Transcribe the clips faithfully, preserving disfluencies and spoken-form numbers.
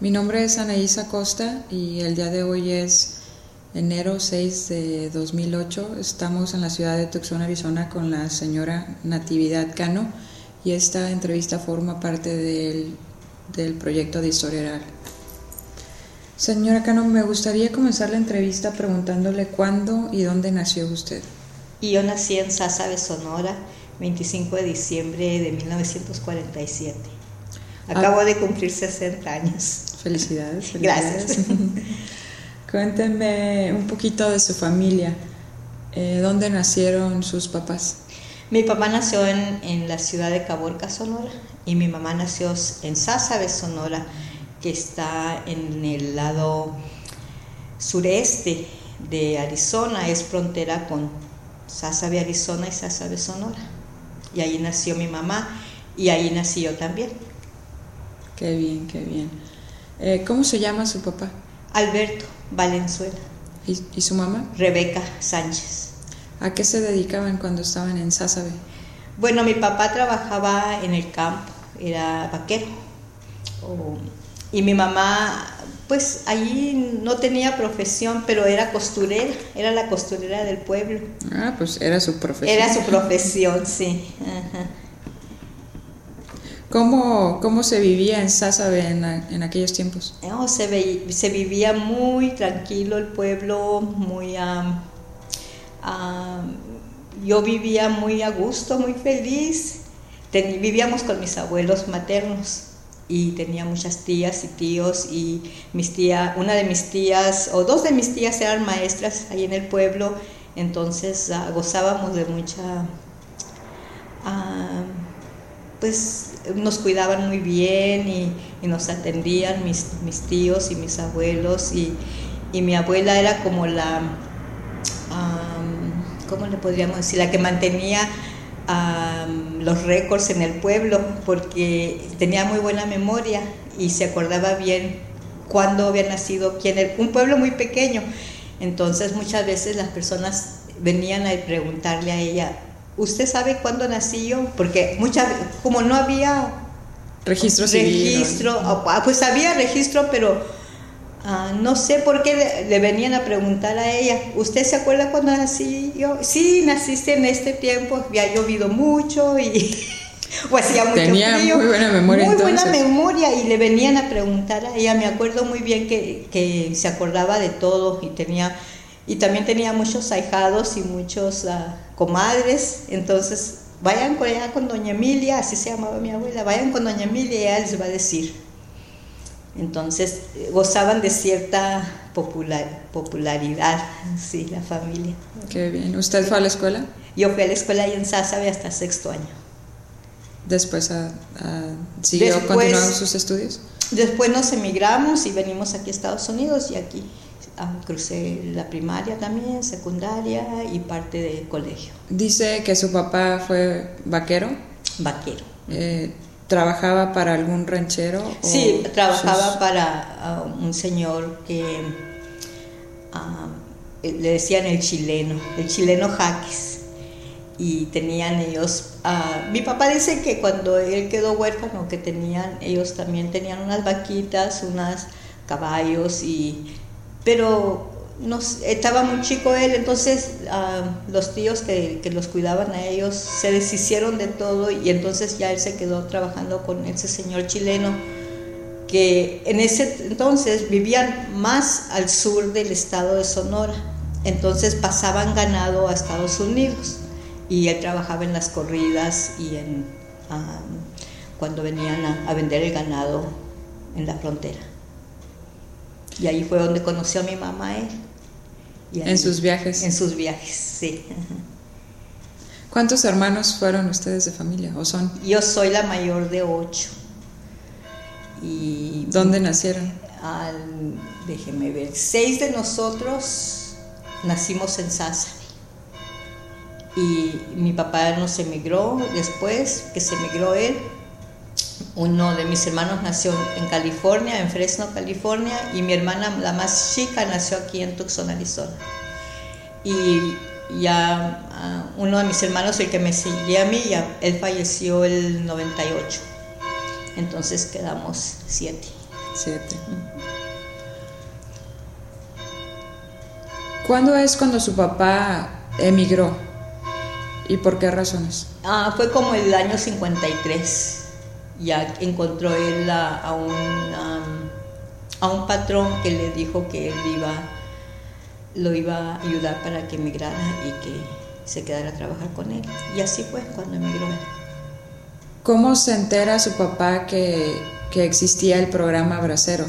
Mi nombre es Anaísa Costa y el día de hoy es enero seis de dos mil ocho. Estamos en la ciudad de Tucson, Arizona, con la señora Natividad Cano y esta entrevista forma parte del, del proyecto de Historia Oral. Señora Cano, me gustaría comenzar la entrevista preguntándole cuándo y dónde nació usted. Y yo nací en Sázabe, Sonora, veinticinco de diciembre de mil novecientos cuarenta y siete. Acabo ah, de cumplir sesenta años. Felicidades. felicidades. Gracias. Cuéntenme un poquito de su familia. Eh, ¿Dónde nacieron sus papás? Mi papá nació en, en la ciudad de Caborca, Sonora, y mi mamá nació en Sázabe, Sonora, que está en el lado sureste de Arizona, es frontera con Sázabe, Arizona y Sázabe, Sonora. Y ahí nació mi mamá y ahí nací yo también. Qué bien, qué bien. Eh, ¿Cómo se llama su papá? Alberto Valenzuela. ¿Y, y su mamá? Rebeca Sánchez. ¿A qué se dedicaban cuando estaban en Sázabe? Bueno, mi papá trabajaba en el campo, era vaquero. Oh, y mi mamá, pues allí no tenía profesión, pero era costurera, era la costurera del pueblo. Ah, pues era su profesión. Era su profesión, sí. Ajá. ¿Cómo, ¿Cómo se vivía en Sázabe en, en aquellos tiempos? No, se, ve, se vivía muy tranquilo el pueblo, muy... Um, um, yo vivía muy a gusto, muy feliz. Ten, vivíamos con mis abuelos maternos y tenía muchas tías y tíos, y mis tías, una de mis tías o dos de mis tías eran maestras ahí en el pueblo, entonces uh, gozábamos de mucha... Uh, pues nos cuidaban muy bien y, y nos atendían mis, mis tíos y mis abuelos, y, y mi abuela era como la, um, ¿cómo le podríamos decir? La que mantenía um, los récords en el pueblo, porque tenía muy buena memoria y se acordaba bien cuándo había nacido quién era. Un pueblo muy pequeño, entonces muchas veces las personas venían a preguntarle a ella: ¿usted sabe cuándo nací yo? Porque muchas, como no había registro civil, registro, ¿no? Pues había registro, pero uh, no sé por qué le, le venían a preguntar a ella: ¿usted se acuerda cuándo nací yo? Sí, naciste en este tiempo, había llovido mucho y o hacía mucho Tenía frío. muy buena memoria. Muy entonces. buena memoria, y le venían a preguntar a ella. Me acuerdo muy bien que, que se acordaba de todo, y tenía... Y también tenía muchos ahijados y muchos uh, comadres, entonces vayan con, allá con doña Emilia, así se llamaba mi abuela, vayan con doña Emilia y ella les va a decir. Entonces gozaban de cierta popular, popularidad, sí, la familia. Qué bien. ¿Usted fue a la escuela? Yo fui a la escuela ahí en Sázabe hasta sexto año. ¿Después a, a, siguió después, continuando sus estudios? Después nos emigramos y venimos aquí a Estados Unidos, y aquí crucé la primaria también, secundaria y parte de colegio. Dice que su papá fue vaquero. Vaquero. Eh, ¿Trabajaba para algún ranchero? Sí, trabajaba sus... para uh, un señor que uh, le decían el chileno, el chileno Jaques. Y tenían ellos, uh, mi papá dice que cuando él quedó huérfano, que tenían, ellos también tenían unas vaquitas, unos caballos, y pero nos, estaba muy chico él, entonces uh, los tíos que, que los cuidaban a ellos se deshicieron de todo, y entonces ya él se quedó trabajando con ese señor chileno, que en ese entonces vivían más al sur del estado de Sonora, entonces pasaban ganado a Estados Unidos, y él trabajaba en las corridas y en um, cuando venían a, a vender el ganado en la frontera. Y ahí fue donde conoció a mi mamá él. Y ahí, ¿En sus viajes? En sus viajes, sí. ¿Cuántos hermanos fueron ustedes de familia o son? Yo soy la mayor de ocho. Y ¿dónde nacieron? Al, déjeme ver, seis de nosotros nacimos en Sázabe. Y mi papá nos emigró después, que se emigró él. Uno de mis hermanos nació en California, en Fresno, California, y mi hermana, la más chica, nació aquí en Tucson, Arizona. Y ya uh, uno de mis hermanos, el que me seguía a mí, ya, él falleció el noventa y ocho. Entonces quedamos siete. Siete. ¿Cuándo es cuando su papá emigró? ¿Y por qué razones? Ah, fue como el año cincuenta y tres. Ya encontró él a, a, un, um, a un patrón que le dijo que él iba, lo iba a ayudar para que emigrara y que se quedara a trabajar con él. Y así fue cuando emigró él. ¿Cómo se entera su papá que, que existía el programa Bracero?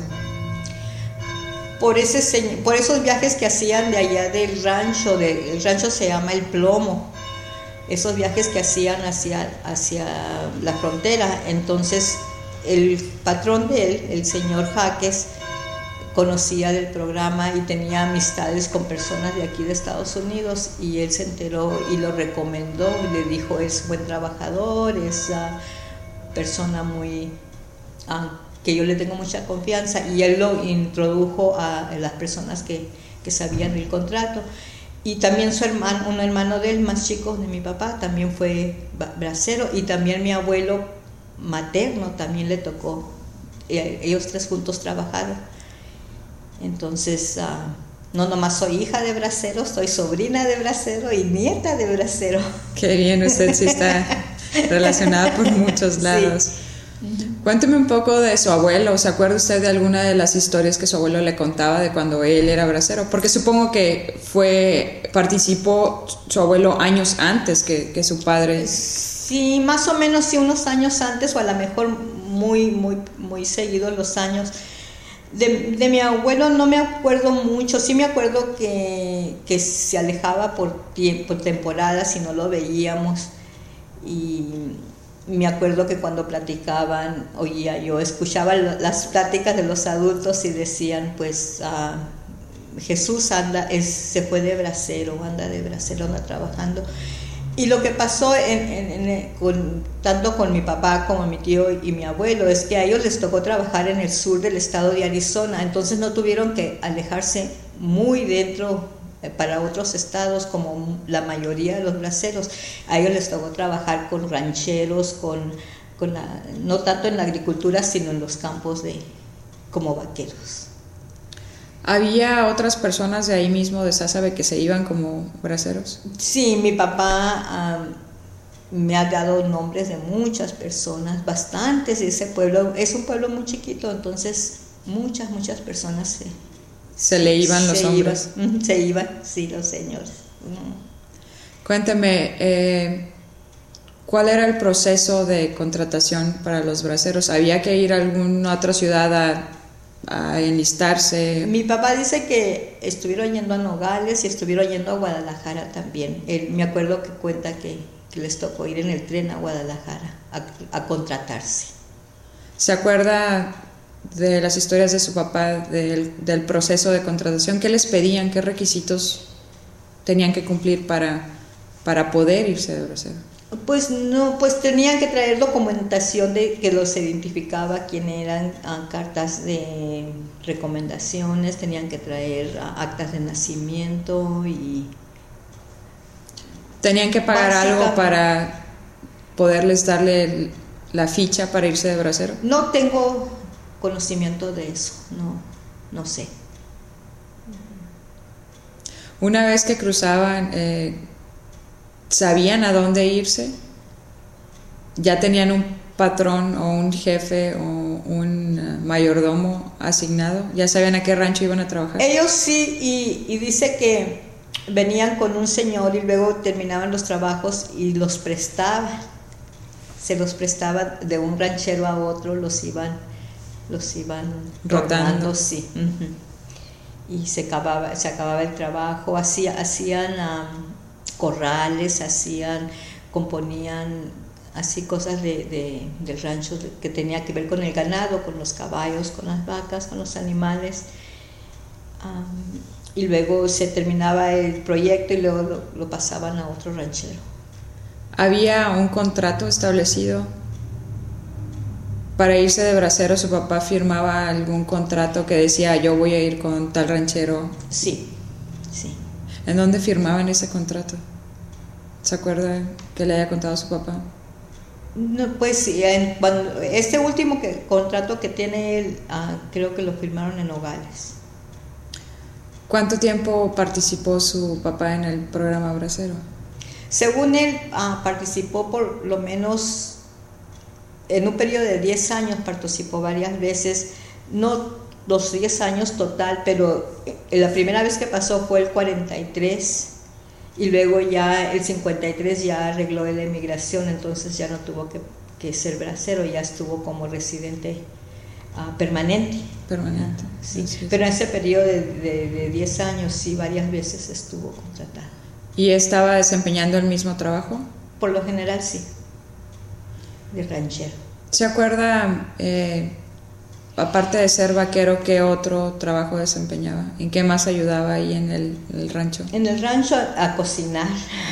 Por, ese, por esos viajes que hacían de allá del rancho, de, el rancho se llama El Plomo, esos viajes que hacían hacia, hacia la frontera. Entonces el patrón de él, el señor Jaques, conocía del programa y tenía amistades con personas de aquí de Estados Unidos, y él se enteró y lo recomendó y le dijo: es buen trabajador, es uh, persona muy... Uh, que yo le tengo mucha confianza, y él lo introdujo a las personas que, que sabían el contrato. Y también su hermano, un hermano de él, más chico de mi papá, también fue bracero, y también mi abuelo materno también le tocó. Ellos tres juntos trabajaron. Entonces, uh, no nomás soy hija de bracero, soy sobrina de bracero y nieta de bracero. Qué bien, usted sí está relacionada por muchos lados. Sí. Cuénteme un poco de su abuelo. ¿Se acuerda usted de alguna de las historias que su abuelo le contaba de cuando él era bracero? Porque supongo que fue participó su abuelo años antes que, que su padre. Sí, más o menos sí, unos años antes, o a lo mejor muy, muy, muy seguidos los años. De, de mi abuelo no me acuerdo mucho. Sí me acuerdo que, que se alejaba por, por temporadas y no lo veíamos. Y me acuerdo que cuando platicaban, oía yo, escuchaba las pláticas de los adultos y decían, pues, uh, Jesús anda, es, se fue de bracero, anda de bracero, anda trabajando. Y lo que pasó en, en, en, con, tanto con mi papá como mi tío y mi abuelo, es que a ellos les tocó trabajar en el sur del estado de Arizona, entonces no tuvieron que alejarse muy dentro para otros estados como la mayoría de los braceros. A ellos les tocó trabajar con rancheros, con, con la, no tanto en la agricultura, sino en los campos de, como vaqueros. ¿Había otras personas de ahí mismo de Sásabe que se iban como braceros? Sí, mi papá um, me ha dado nombres de muchas personas, bastantes. Ese pueblo es un pueblo muy chiquito, entonces muchas, muchas personas se... Se le iban los se hombres. Iban, se iban, sí, los señores. Cuéntame, eh, ¿cuál era el proceso de contratación para los braceros? ¿Había que ir a alguna otra ciudad a, a enlistarse? Mi papá dice que estuvieron yendo a Nogales y estuvieron yendo a Guadalajara también. Él, me acuerdo que cuenta que, que les tocó ir en el tren a Guadalajara a, a contratarse. ¿Se acuerda de las historias de su papá, del, del proceso de contratación? ¿Qué les pedían? ¿Qué requisitos tenían que cumplir para, para poder irse de bracero? Pues no, pues tenían que traer documentación de que los identificaba quién eran, uh, cartas de recomendaciones, tenían que traer uh, actas de nacimiento y... ¿Tenían que pagar algo para poderles darle la ficha para irse de bracero? No tengo conocimiento de eso, no, no sé. Una vez que cruzaban, eh, ¿sabían a dónde irse? ¿Ya tenían un patrón o un jefe o un uh, mayordomo asignado? ¿Ya sabían a qué rancho iban a trabajar? Ellos sí, y, y dice que venían con un señor y luego terminaban los trabajos y los prestaban, se los prestaban de un ranchero a otro, los iban los iban rotando, rotando, sí. Uh-huh. Y se acababa, se acababa el trabajo, hacía, hacían um, corrales, hacían, componían así cosas de, de, del rancho de, que tenía que ver con el ganado, con los caballos, con las vacas, con los animales. Um, y luego se terminaba el proyecto y luego lo, lo pasaban a otro ranchero. ¿Había un contrato establecido? Para irse de bracero, ¿su papá firmaba algún contrato que decía yo voy a ir con tal ranchero? Sí, sí. ¿En dónde firmaban ese contrato? ¿Se acuerda que le haya contado a su papá? No, pues sí, en- cuando- este último que, contrato que tiene él, ah, creo que lo firmaron en Nogales. ¿Cuánto tiempo participó su papá en el programa Bracero? Según él, ah, participó por lo menos en un periodo de diez años, participó varias veces, no los diez años total, pero eh, la primera vez que pasó fue el cuarenta y tres y luego ya el cincuenta y tres ya arregló la emigración, entonces ya no tuvo que, que ser bracero, ya estuvo como residente ah, permanente. Permanente. Ah, sí. Así es. Pero en ese periodo de, de, de diez años sí, varias veces estuvo contratado. ¿Y estaba desempeñando el mismo trabajo? Por lo general sí, de ranchero. ¿Se acuerda, eh, aparte de ser vaquero, qué otro trabajo desempeñaba? ¿En qué más ayudaba ahí en el, el rancho? En el rancho a, a cocinar.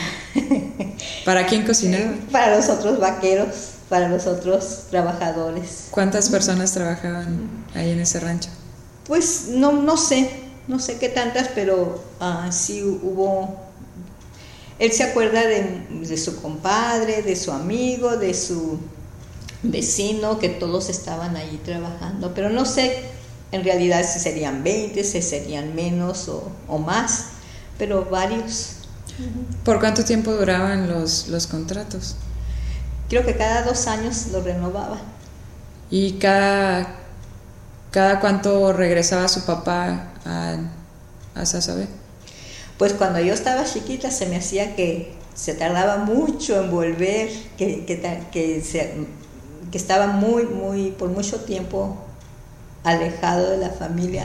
¿Para quién cocinaba? Para los otros vaqueros, para los otros trabajadores. ¿Cuántas personas trabajaban ahí en ese rancho? Pues no, no sé, no sé qué tantas, pero uh, sí hubo. Él se acuerda de, de su compadre, de su amigo, de su vecino, que todos estaban allí trabajando, pero no sé en realidad si serían veinte, si serían menos o, o más, pero varios. ¿Por cuánto tiempo duraban los, los contratos? Creo que cada dos años lo renovaban. ¿Y cada, cada cuánto regresaba su papá a, a Sasabe? Pues cuando yo estaba chiquita se me hacía que se tardaba mucho en volver, que, que, que, se, que estaba muy, muy, por mucho tiempo alejado de la familia.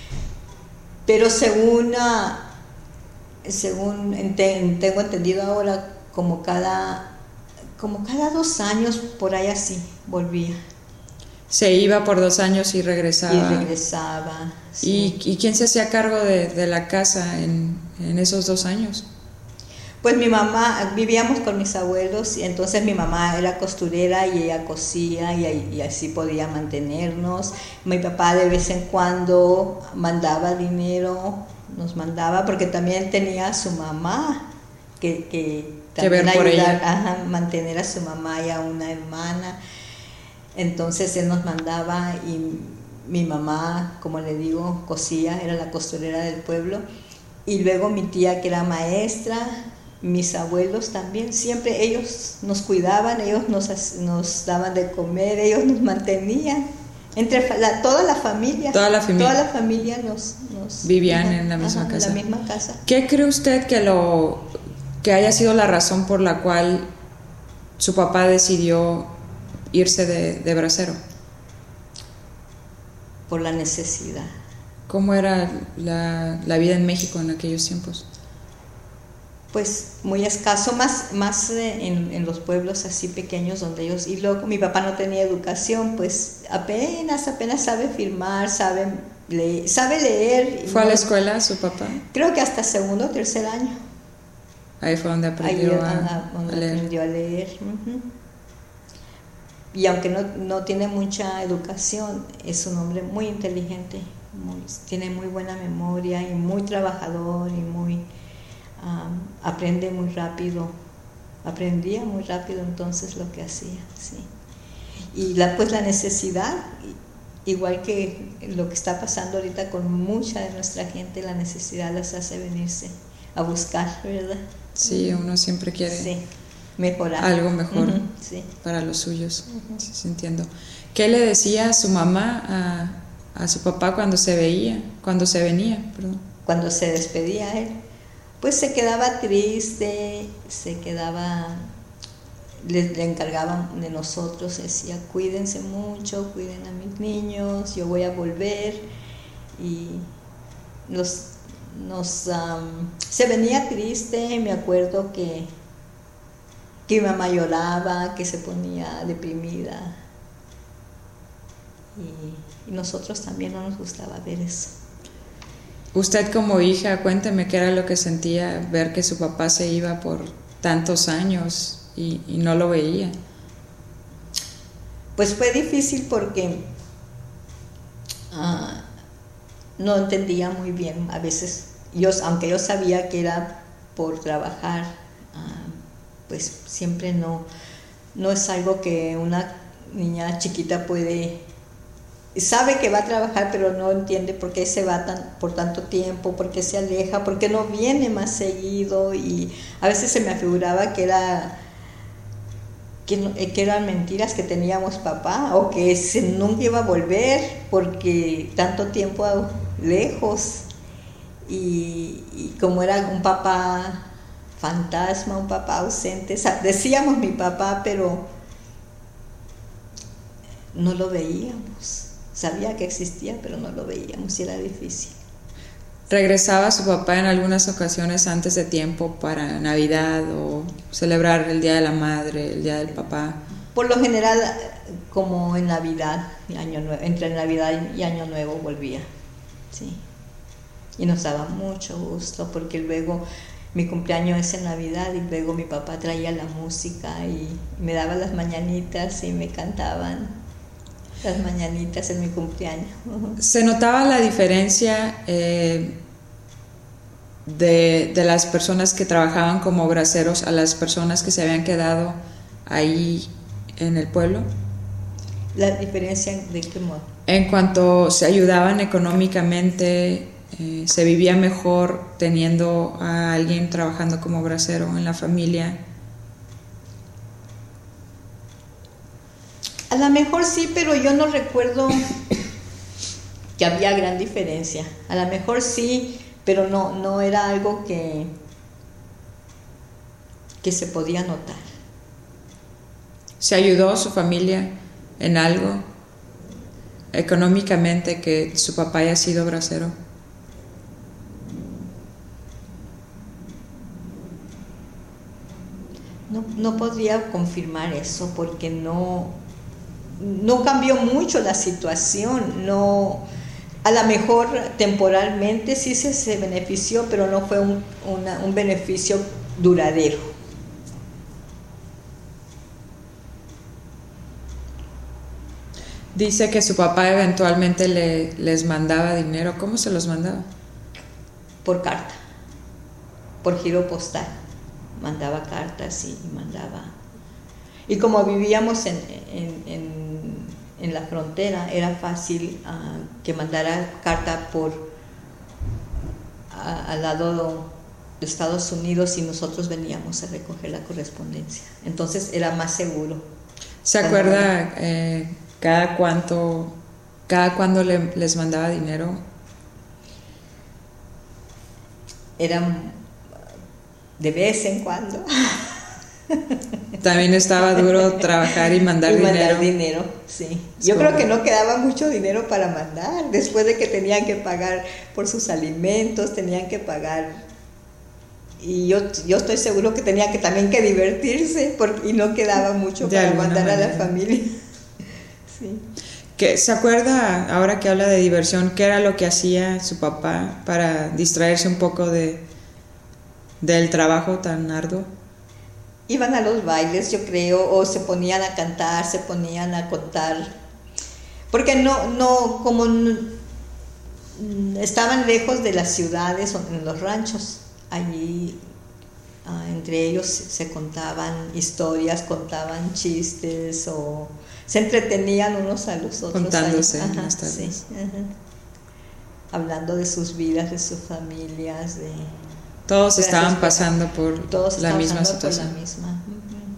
Pero según, uh, según ente, tengo entendido ahora, como cada, como cada dos años, por ahí así, volvía. Se iba por dos años y regresaba. Y regresaba. Sí. ¿Y, ¿Y quién se hacía cargo de, de la casa en, en esos dos años? Pues mi mamá, vivíamos con mis abuelos y entonces mi mamá era costurera y ella cosía y, y así podía mantenernos. Mi papá de vez en cuando mandaba dinero, nos mandaba porque también tenía a su mamá que, que también que ver por ayudar ella. a mantener a su mamá y a una hermana. Entonces él nos mandaba y mi mamá, como le digo, cosía, era la costurera del pueblo. Y luego mi tía, que era maestra, mis abuelos también, siempre ellos nos cuidaban, ellos nos, nos daban de comer, ellos nos mantenían. Entre la, toda la familia, toda la familia, toda la familia nos, nos vivían ajá, en la misma ajá, casa. En la misma casa. ¿Qué cree usted que lo que haya sido la razón por la cual su papá decidió irse de, de bracero? Por la necesidad. ¿Cómo era la, la vida en México en aquellos tiempos? Pues muy escaso, más, más en, en los pueblos así pequeños donde ellos, y luego mi papá no tenía educación, pues apenas, apenas sabe firmar, sabe leer, sabe leer. ¿Fue no, a la escuela su papá? Creo que hasta segundo o tercer año. Ahí fue donde aprendió, Ahí, a, donde a leer. aprendió a leer. Uh-huh. Y aunque no, no tiene mucha educación, es un hombre muy inteligente, muy, tiene muy buena memoria y muy trabajador y muy um, aprende muy rápido, aprendía muy rápido entonces lo que hacía, sí. Y la, pues la necesidad, igual que lo que está pasando ahorita con mucha de nuestra gente, la necesidad las hace venirse a buscar, ¿verdad? Sí, uno siempre quiere sí. mejorar. Algo mejor uh-huh, sí. para los suyos, uh-huh. sí, sí, entiendo. ¿Qué le decía a su mamá a, a su papá cuando se veía, cuando se venía, perdón? Cuando se despedía él, pues se quedaba triste, se quedaba, le, le encargaban de nosotros, decía, cuídense mucho, cuiden a mis niños, yo voy a volver, y nos, nos um, se venía triste, me acuerdo que que mi mamá lloraba, que se ponía deprimida. Y, y nosotros también no nos gustaba ver eso. Usted como hija, cuénteme qué era lo que sentía ver que su papá se iba por tantos años y, y no lo veía. Pues fue difícil porque uh, no entendía muy bien. A veces, yo, aunque yo sabía que era por trabajar, uh, pues siempre no, no es algo que una niña chiquita puede, sabe que va a trabajar, pero no entiende por qué se va tan, por tanto tiempo, por qué se aleja, por qué no viene más seguido, y a veces se me afiguraba que era que, no, que eran mentiras, que teníamos papá, o que se, nunca iba a volver porque tanto tiempo lejos, y, y como era un papá fantasma, un papá ausente, decíamos mi papá, pero no lo veíamos. Sabía que existía, pero no lo veíamos y era difícil. ¿Regresaba su papá en algunas ocasiones antes de tiempo para Navidad o celebrar el Día de la Madre, el Día del Papá? Por lo general, como en Navidad y Año Nuevo, entre Navidad y Año Nuevo volvía, sí. Y nos daba mucho gusto porque luego mi cumpleaños es en Navidad y luego mi papá traía la música y me daba las mañanitas y me cantaban las mañanitas en mi cumpleaños. ¿Se notaba la diferencia eh, de, de las personas que trabajaban como braceros a las personas que se habían quedado ahí en el pueblo? ¿La diferencia de qué modo? En cuanto se ayudaban económicamente, eh, se vivía mejor teniendo a alguien trabajando como bracero en la familia. A lo mejor sí, pero yo no recuerdo que había gran diferencia. A lo mejor sí, pero no, no era algo que, que se podía notar. ¿Se ayudó su familia en algo económicamente que su papá haya sido bracero? No, no podría confirmar eso porque no, no cambió mucho la situación. No, a lo mejor temporalmente sí se, se benefició, pero no fue un, una, un beneficio duradero. Dice que su papá eventualmente le, les mandaba dinero. ¿Cómo se los mandaba? Por carta, por giro postal. Mandaba cartas y mandaba. Y como vivíamos en, en, en, en la frontera, era fácil uh, que mandara carta por uh, al lado de Estados Unidos y nosotros veníamos a recoger la correspondencia. Entonces era más seguro. ¿Se acuerda eh, cada cuánto, cada cuándo le, les mandaba dinero? Era de vez en cuando. También estaba duro trabajar y mandar y dinero. Mandar dinero, sí. Yo creo que no quedaba mucho dinero para mandar, después de que tenían que pagar por sus alimentos, tenían que pagar. Y yo, yo estoy seguro que tenía que también que divertirse, porque, y no quedaba mucho de para mandar manera. a la familia. Sí. ¿Qué, ¿Se acuerda, ahora que habla de diversión, qué era lo que hacía su papá para distraerse un poco de del trabajo tan arduo? Iban a los bailes, yo creo, o se ponían a cantar, se ponían a contar, porque no, no, como no, estaban lejos de las ciudades o en los ranchos, allí uh, entre ellos se contaban historias, contaban chistes o se entretenían unos a los otros. Contándose. Ahí. Ajá, sí, ajá. Hablando de sus vidas, de sus familias, de... Todos estaban pasando por Todos la misma pasando situación. Por la misma. Uh-huh.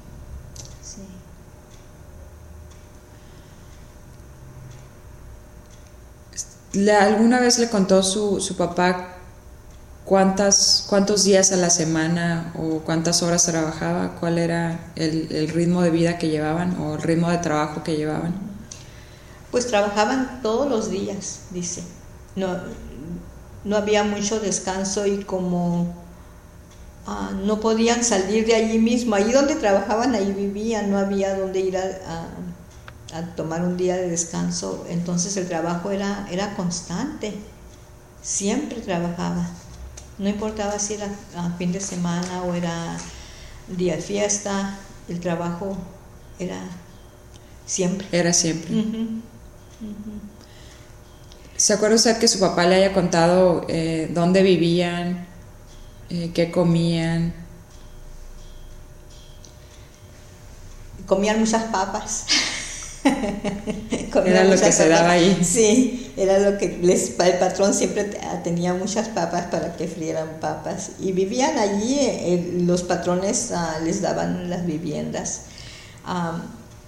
Sí. ¿Le, ¿Alguna vez le contó su, su papá cuántas, cuántos días a la semana o cuántas horas trabajaba? ¿Cuál era el, el ritmo de vida que llevaban o el ritmo de trabajo que llevaban? Pues trabajaban todos los días, dice. No, no había mucho descanso y como uh, no podían salir de allí mismo, allí donde trabajaban, ahí vivían, no había donde ir a, a, a tomar un día de descanso, entonces el trabajo era, era constante, siempre trabajaba, no importaba si era a fin de semana o era día de fiesta, el trabajo era siempre. Era siempre. Uh-huh. Uh-huh. ¿Se acuerda usted que su papá le haya contado eh, dónde vivían, eh, qué comían? comían muchas papas. Era lo que se daba ahí. Sí, era lo que les, el patrón siempre tenía muchas papas para que frieran papas. Y vivían allí, eh, los patrones uh, les daban las viviendas. Um,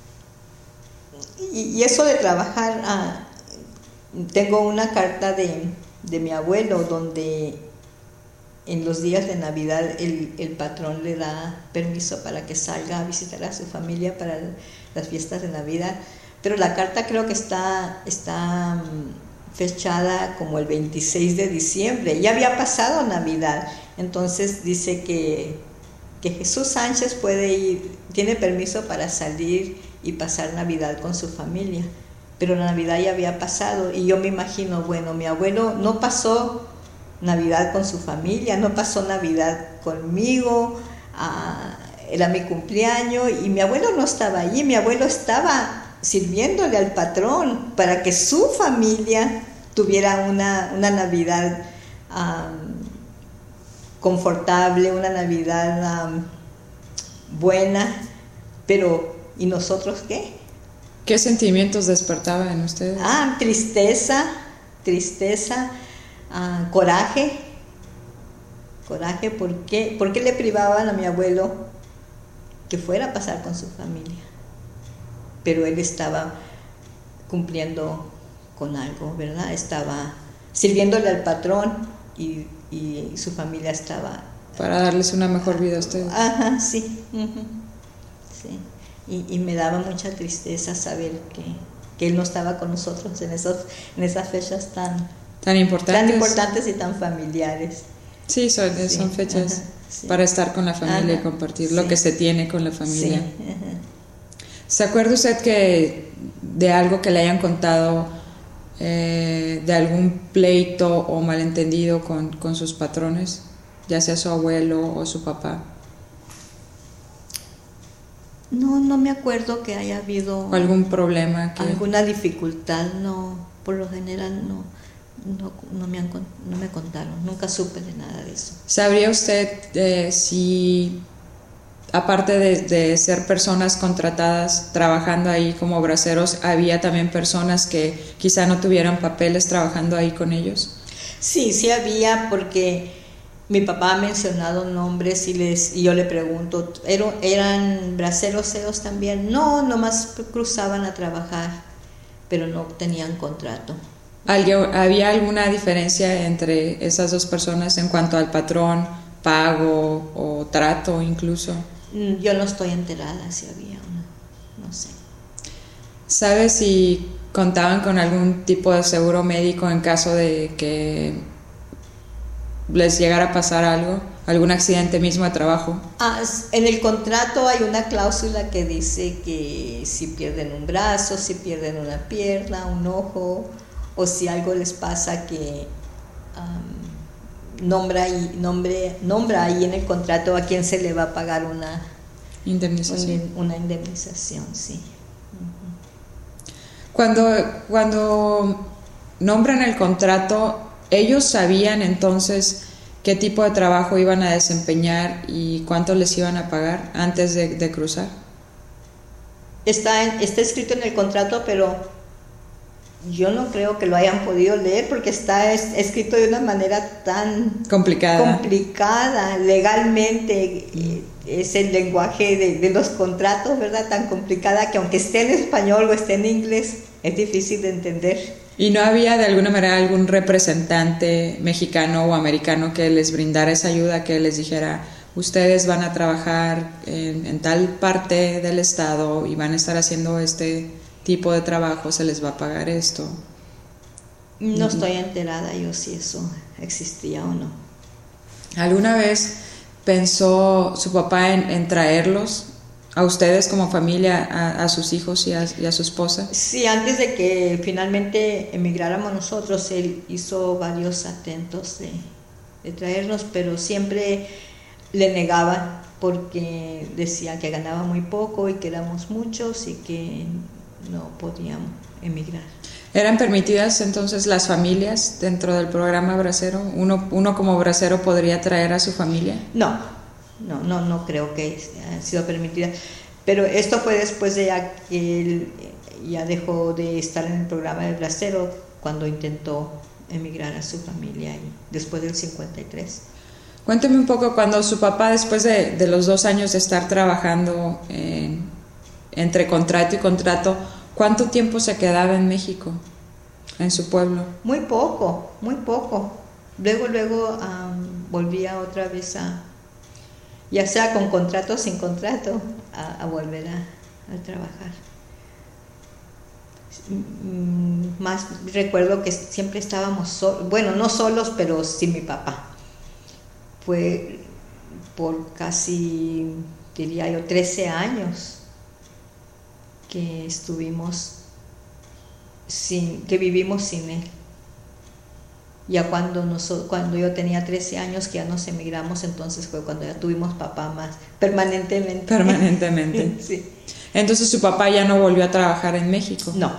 y, y eso de trabajar, uh, tengo una carta de, de mi abuelo donde en los días de Navidad el, el patrón le da permiso para que salga a visitar a su familia para el, las fiestas de Navidad, pero la carta creo que está, está fechada como el veintiséis de diciembre, ya había pasado Navidad, entonces dice que, que Jesús Sánchez puede ir, tiene permiso para salir y pasar Navidad con su familia, pero la Navidad ya había pasado y yo me imagino, bueno, mi abuelo no pasó Navidad con su familia, no pasó Navidad conmigo, ah, era mi cumpleaños y mi abuelo no estaba allí, mi abuelo estaba sirviéndole al patrón para que su familia tuviera una, una Navidad um, confortable, una Navidad um, buena, pero ¿y nosotros qué? ¿Qué sentimientos despertaba en ustedes? Ah, tristeza, tristeza, uh, coraje, coraje, ¿por qué? ¿Por qué le privaban a mi abuelo que fuera a pasar con su familia? Pero él estaba cumpliendo con algo, ¿verdad? Estaba sirviéndole al patrón y, y su familia estaba... Para darles una mejor vida a ustedes. Ajá, sí. Uh-huh, sí. Y, y me daba mucha tristeza saber que, que él no estaba con nosotros en, esos, en esas fechas tan, tan, importantes. tan importantes y tan familiares. Sí, son, sí. son fechas ajá, sí. para estar con la familia ajá, y compartir sí. lo que se tiene con la familia. Sí. Ajá. ¿Se acuerda usted que de algo que le hayan contado, eh, de algún pleito o malentendido con, con sus patrones, ya sea su abuelo o su papá? No, no me acuerdo que haya habido... ¿O algún problema? Que... Alguna dificultad, no, por lo general no, no, no, me, han, no me contaron, nunca supe de nada de eso. ¿Sabría usted eh, si... aparte de, de ser personas contratadas trabajando ahí como braceros, había también personas que quizá no tuvieran papeles trabajando ahí con ellos? Sí, sí había, porque mi papá ha mencionado nombres y, les, y yo le pregunto, ¿eran, ¿eran braceros ellos también? No, nomás cruzaban a trabajar, pero no tenían contrato. ¿Había alguna diferencia entre esas dos personas en cuanto al patrón, pago o trato incluso? Yo no estoy enterada si había una, no sé. ¿Sabe si contaban con algún tipo de seguro médico en caso de que les llegara a pasar algo, algún accidente mismo de trabajo? Ah, en el contrato hay una cláusula que dice que si pierden un brazo, si pierden una pierna, un ojo, o si algo les pasa que... Um, Nombra ahí, nombre, nombra ahí en el contrato a quién se le va a pagar una indemnización. Una, una indemnización, sí. Uh-huh. Cuando, cuando nombran el contrato, ¿ellos sabían entonces qué tipo de trabajo iban a desempeñar y cuánto les iban a pagar antes de, de cruzar? Está, en, está escrito en el contrato, pero yo no creo que lo hayan podido leer porque está escrito de una manera tan complicada, complicada legalmente. Es el lenguaje de, de los contratos, ¿verdad? Tan complicada que aunque esté en español o esté en inglés, es difícil de entender. ¿Y no había de alguna manera algún representante mexicano o americano que les brindara esa ayuda, que les dijera, ustedes van a trabajar en, en tal parte del estado y van a estar haciendo este tipo de trabajo, se les va a pagar esto? No estoy enterada yo si eso existía o no. ¿Alguna vez pensó su papá en, en traerlos a ustedes como familia, a, a sus hijos y a, y a su esposa? Sí, antes de que finalmente emigráramos nosotros, él hizo varios atentos de, de traernos, pero siempre le negaba porque decía que ganaba muy poco y que éramos muchos y que no podíamos emigrar. ¿Eran permitidas entonces las familias dentro del programa Bracero? ¿Uno, uno como bracero podría traer a su familia? No, no, no, no creo que haya sido permitida. Pero esto fue después de ya que él ya dejó de estar en el programa del bracero, cuando intentó emigrar a su familia y después del cincuenta y tres. Cuénteme un poco, cuando su papá, después de, de los dos años de estar trabajando eh, entre contrato y contrato, ¿cuánto tiempo se quedaba en México, en su pueblo? Muy poco, muy poco. Luego, luego um, volvía otra vez a, ya sea con contrato o sin contrato, a, a volver a, a trabajar. Más recuerdo que siempre estábamos solos, bueno, no solos, pero sin mi papá. Fue por casi, diría yo, trece años que estuvimos sin, que vivimos sin él. Ya cuando, nos, cuando yo tenía trece años, que ya nos emigramos, entonces fue cuando ya tuvimos papá más permanentemente. Permanentemente. Sí. Entonces su papá ya no volvió a trabajar en México. No.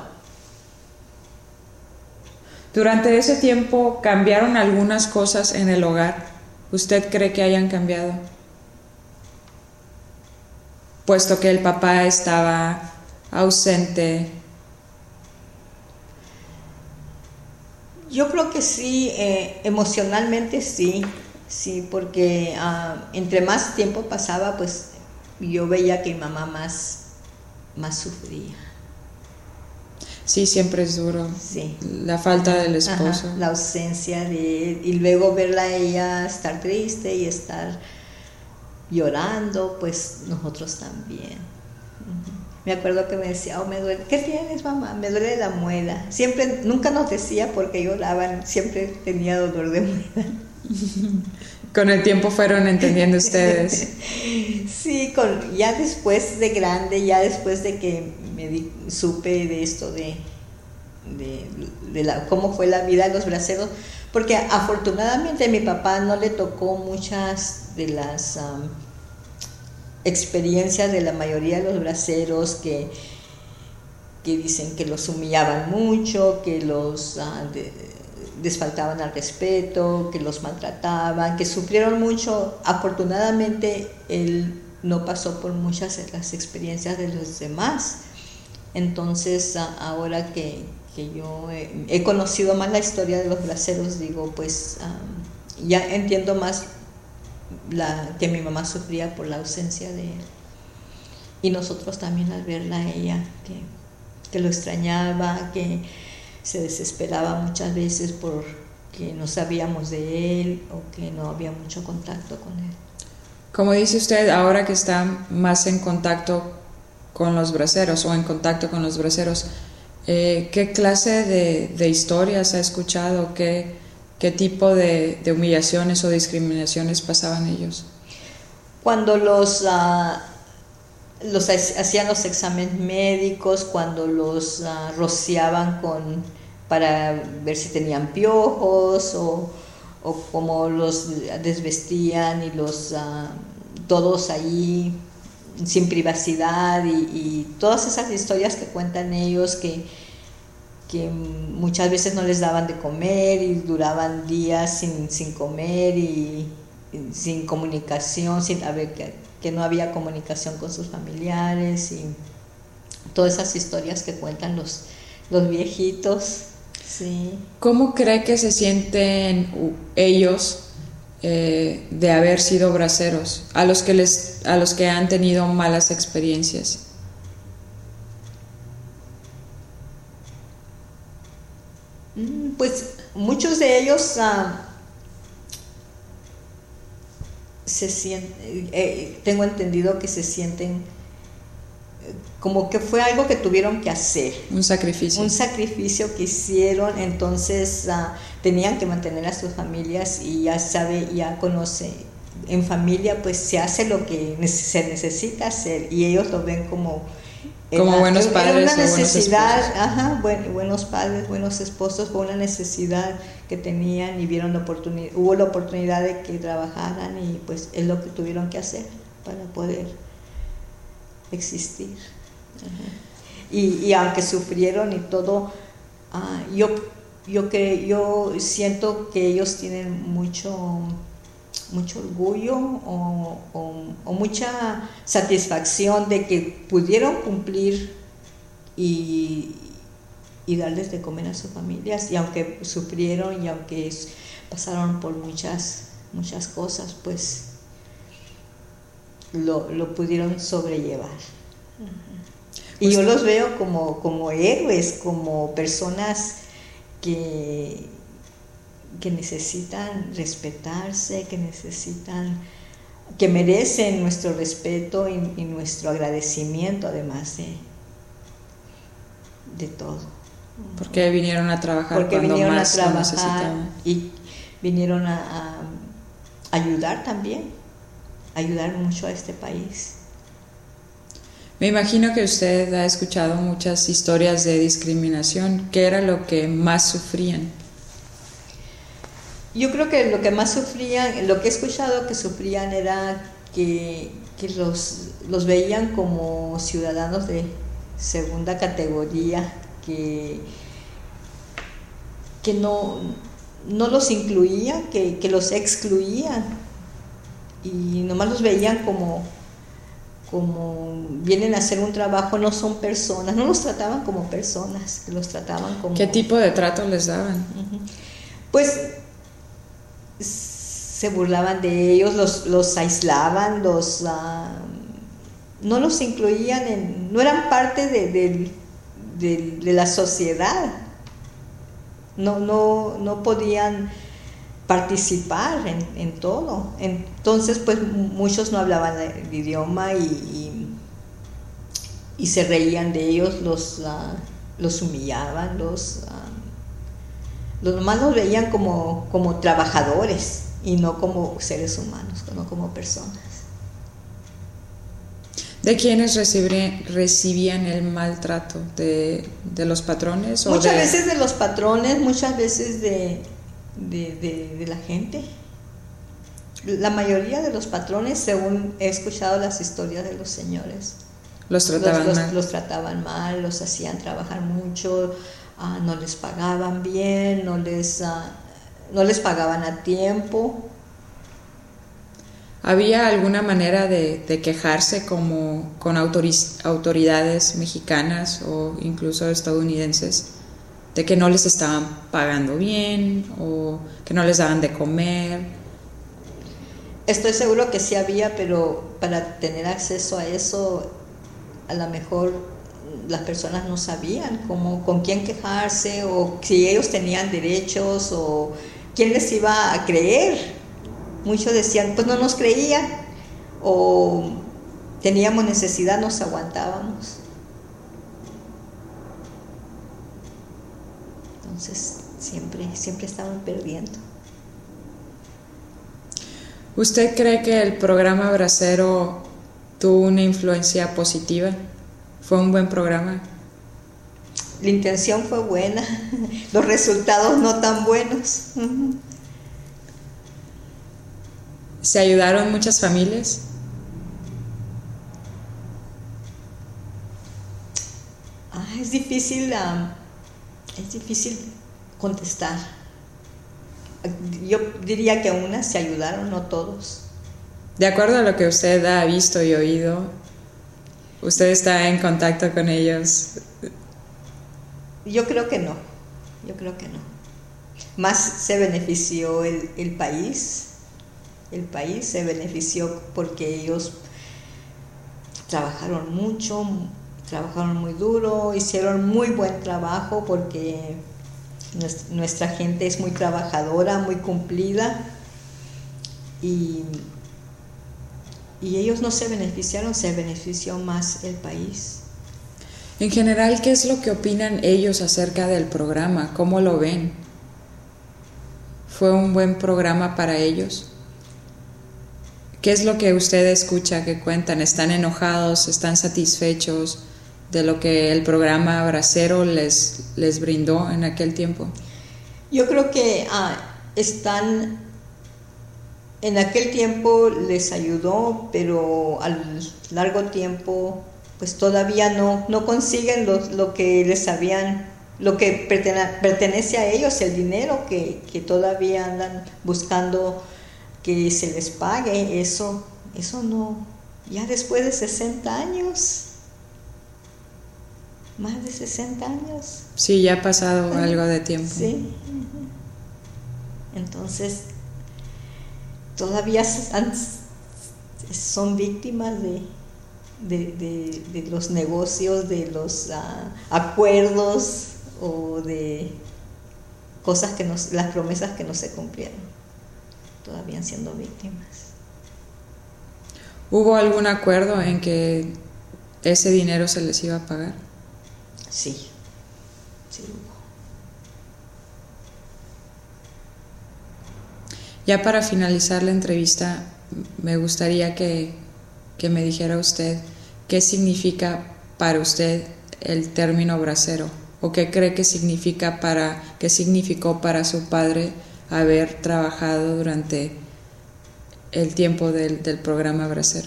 Durante ese tiempo cambiaron algunas cosas en el hogar. ¿Usted cree que hayan cambiado? Puesto que el papá estaba ausente. Yo creo que sí, eh, emocionalmente sí, sí, porque uh, entre más tiempo pasaba, pues yo veía que mi mamá más, más sufría. Sí, siempre es duro. Sí. La falta del esposo. Ajá, la ausencia de él, y luego verla a ella estar triste y estar llorando, pues nosotros también. Uh-huh. Me acuerdo que me decía, oh, me duele. ¿Qué tienes, mamá? Me duele la muela. Siempre, nunca nos decía porque lloraban, siempre tenía dolor de muela. Con el tiempo fueron entendiendo ustedes. Sí, con, ya después de grande, ya después de que me di, supe de esto, de, de, de la, cómo fue la vida de los braceros, porque afortunadamente a mi papá no le tocó muchas de las um, experiencias de la mayoría de los braceros que, que dicen que los humillaban mucho, que los uh, de, les faltaban al respeto, que los maltrataban, que sufrieron mucho. Afortunadamente él no pasó por muchas de las experiencias de los demás. Entonces ahora que, que yo he, he conocido más la historia de los braceros, digo, pues um, ya entiendo más la, que mi mamá sufría por la ausencia de él. Y nosotros también al verla a ella, que, que lo extrañaba, que se desesperaba muchas veces porque no sabíamos de él o que no había mucho contacto con él. Como dice usted, ahora que está más en contacto con los braceros o en contacto con los braceros, eh, ¿qué clase de, de historias ha escuchado? ¿Qué, qué tipo de, de humillaciones o discriminaciones pasaban ellos? Cuando los, uh, los hacían los exámenes médicos, cuando los uh, rociaban con, para ver si tenían piojos, o, o cómo los desvestían y los uh, todos ahí sin privacidad, y, y todas esas historias que cuentan ellos, que, que muchas veces no les daban de comer y duraban días sin, sin comer y, y sin comunicación, sin saber que, que no había comunicación con sus familiares, y todas esas historias que cuentan los, los viejitos. Sí. ¿Cómo cree que se sienten ellos eh, de haber sido braceros, a los que les, a los que han tenido malas experiencias? Pues muchos de ellos uh, se sienten, eh, tengo entendido que se sienten como que fue algo que tuvieron que hacer. Un sacrificio. Un sacrificio que hicieron, entonces uh, tenían que mantener a sus familias, y ya sabe, ya conoce, en familia pues se hace lo que se necesita hacer, y ellos lo ven como... Como era, buenos padres. Era una necesidad, buenos ajá, bueno, buenos padres, buenos esposos, fue una necesidad que tenían, y vieron la oportunidad, hubo la oportunidad de que trabajaran, y pues es lo que tuvieron que hacer para poder existir. Y, y aunque sufrieron y todo, uh, yo, yo, que, yo siento que ellos tienen mucho, mucho orgullo o, o, o mucha satisfacción de que pudieron cumplir y, y darles de comer a sus familias, y aunque sufrieron y aunque pasaron por muchas, muchas cosas, pues lo, lo pudieron sobrellevar. Y yo los veo como, como héroes, como personas que, que necesitan respetarse, que necesitan, que merecen nuestro respeto y, y nuestro agradecimiento, además de, de todo. Porque vinieron a trabajar Porque cuando vinieron más a lo trabajar necesitaban. y vinieron a, a ayudar también, ayudar mucho a este país. Me imagino que usted ha escuchado muchas historias de discriminación. ¿Qué era lo que más sufrían? Yo creo que lo que más sufrían, lo que he escuchado que sufrían era que, que los, los veían como ciudadanos de segunda categoría, que, que no, no los incluían, que, que los excluían, y nomás los veían como, como vienen a hacer un trabajo, no son personas, no los trataban como personas, los trataban como... ¿Qué tipo de trato les daban? Uh-huh. Pues se burlaban de ellos, los, los aislaban, los, uh, no los incluían, en, no eran parte de, de, de, de la sociedad, no, no, no podían participar en, en todo. Entonces, pues muchos no hablaban el idioma y, y, y se reían de ellos, los, uh, los humillaban, los... Uh, los demás los veían como, como trabajadores y no como seres humanos, no como personas. ¿De quiénes recibían, recibían el maltrato? ¿De, de los patrones? Muchas o de... veces de los patrones, muchas veces de, de, de, de la gente. La mayoría de los patrones, según he escuchado las historias de los señores, los trataban los, los, mal. Los trataban mal, los hacían trabajar mucho. Uh, no les pagaban bien, no les, uh, no les pagaban a tiempo. ¿Había alguna manera de, de quejarse como con autoriz- autoridades mexicanas o incluso estadounidenses de que no les estaban pagando bien o que no les daban de comer? Estoy seguro que sí había, pero para tener acceso a eso, a lo mejor las personas no sabían cómo, con quién quejarse, o si ellos tenían derechos, o quién les iba a creer. Muchos decían, pues no nos creían, o teníamos necesidad, nos aguantábamos. Entonces siempre, siempre estaban perdiendo. ¿Usted cree que el programa Bracero tuvo una influencia positiva? ¿Fue un buen programa? La intención fue buena, los resultados no tan buenos. ¿Se ayudaron muchas familias? Ah, es difícil, um, es difícil contestar. Yo diría que unas se ayudaron, no todos. De acuerdo a lo que usted ha visto y oído, ¿usted está en contacto con ellos? Yo creo que no, yo creo que no. Más se benefició el, el país, el país se benefició porque ellos trabajaron mucho, trabajaron muy duro, hicieron muy buen trabajo porque nuestra gente es muy trabajadora, muy cumplida, y, y ellos no se beneficiaron, se benefició más el país. En general, ¿qué es lo que opinan ellos acerca del programa? ¿Cómo lo ven? ¿Fue un buen programa para ellos? ¿Qué es lo que usted escucha que cuentan? ¿Están enojados? ¿Están satisfechos de lo que el programa Bracero les, les brindó en aquel tiempo? Yo creo que ah, están, en aquel tiempo les ayudó, pero al largo tiempo pues todavía no, no consiguen lo, lo que les habían, lo que pertene, pertenece a ellos, el dinero que, que todavía andan buscando que se les pague, eso, eso no, ya después de sesenta años, más de sesenta años. Sí, ya ha pasado Ay, algo de tiempo. Sí. Entonces, todavía son víctimas de, de, de, de los negocios, de los uh, acuerdos o de cosas que no, las promesas que no se cumplieron. Todavía siendo víctimas. ¿Hubo algún acuerdo en que ese dinero se les iba a pagar? Sí, sí hubo. Ya para finalizar la entrevista, me gustaría que, que me dijera usted qué significa para usted el término bracero, o qué cree que significa para, qué significó para su padre haber trabajado durante el tiempo del, del programa Bracero.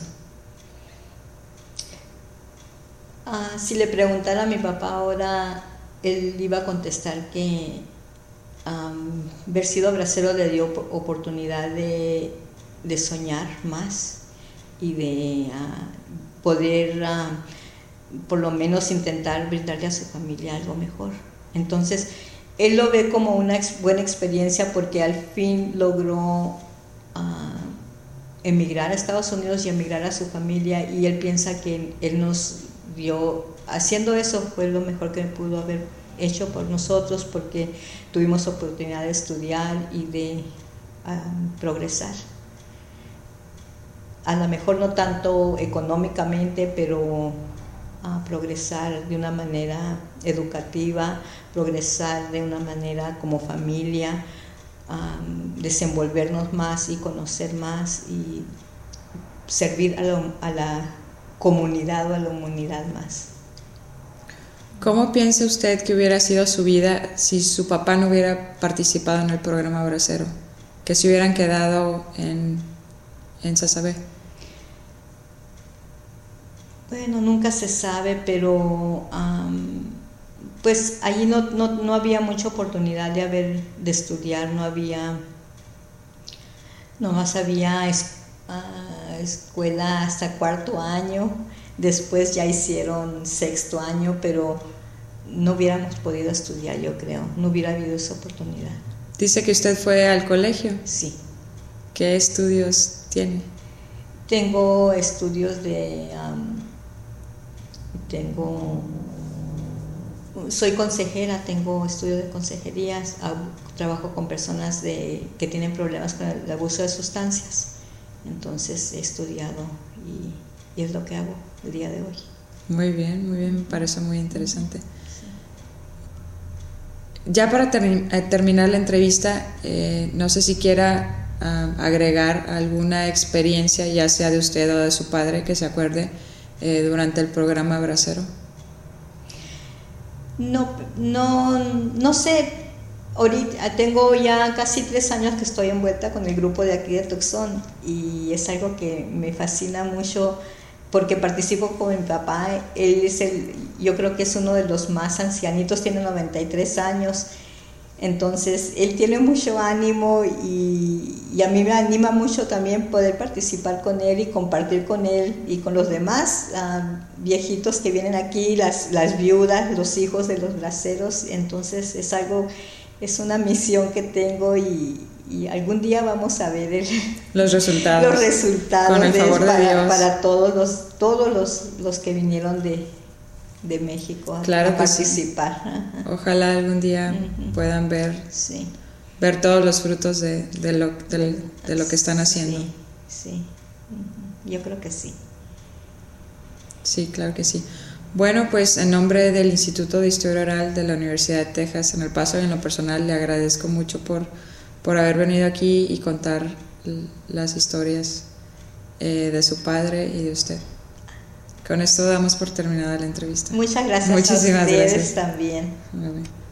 Ah, si le preguntara a mi papá ahora, él iba a contestar que um, haber sido bracero le dio oportunidad de, de soñar más y de uh, poder uh, por lo menos intentar brindarle a su familia algo mejor. Entonces, él lo ve como una ex, buena experiencia porque al fin logró uh, emigrar a Estados Unidos y emigrar a su familia, y él piensa que él nos dio, haciendo eso fue lo mejor que pudo haber hecho por nosotros, porque tuvimos oportunidad de estudiar y de um, progresar. A lo mejor no tanto económicamente, pero a progresar de una manera educativa, progresar de una manera como familia, um, desenvolvernos más y conocer más y servir a, lo, a la comunidad o a la humanidad más. ¿Cómo piensa usted que hubiera sido su vida si su papá no hubiera participado en el programa Bracero? Que se hubieran quedado en, en Sasabé. Bueno, nunca se sabe, pero um, pues allí no, no, no había mucha oportunidad de haber de estudiar, no había, nomás había es, uh, escuela hasta cuarto año, después ya hicieron sexto año, pero no hubiéramos podido estudiar, yo creo, no hubiera habido esa oportunidad. Dice que usted fue al colegio. Sí. ¿Qué estudios tiene? Tengo estudios de... Um, tengo... Soy consejera, tengo estudios de consejerías, trabajo con personas de, que tienen problemas con el abuso de sustancias. Entonces he estudiado y, y es lo que hago el día de hoy. Muy bien, muy bien, me parece muy interesante. Ya para ter terminar la entrevista, eh, no sé si quiera uh, agregar alguna experiencia, ya sea de usted o de su padre, que se acuerde eh, durante el programa Bracero. No, no, no sé, ahorita tengo ya casi tres años que estoy envuelta con el grupo de aquí de Tucson y es algo que me fascina mucho porque participo con mi papá. Él es el, yo creo que es uno de los más ancianitos, tiene noventa y tres años, entonces él tiene mucho ánimo y, y a mí me anima mucho también poder participar con él y compartir con él y con los demás uh, viejitos que vienen aquí, las, las viudas, los hijos de los braceros. Entonces es algo, es una misión que tengo y, y algún día vamos a ver el, los resultados, los resultados con el favor de, para, de Dios. para todos los todos los, los que vinieron de, de México a, claro a participar. Sí. Ojalá algún día uh-huh. puedan ver sí. ver todos los frutos de, de, lo, de, de lo que están haciendo. Sí, sí. Uh-huh. Yo creo que sí. Sí, claro que sí. Bueno, pues en nombre del Instituto de Historia Oral de la Universidad de Texas en El Paso y en lo personal le agradezco mucho por, por haber venido aquí y contar las historias eh, de su padre y de usted. Con esto damos por terminada la entrevista. Muchas gracias. Muchísimas a ustedes gracias. También. Vale.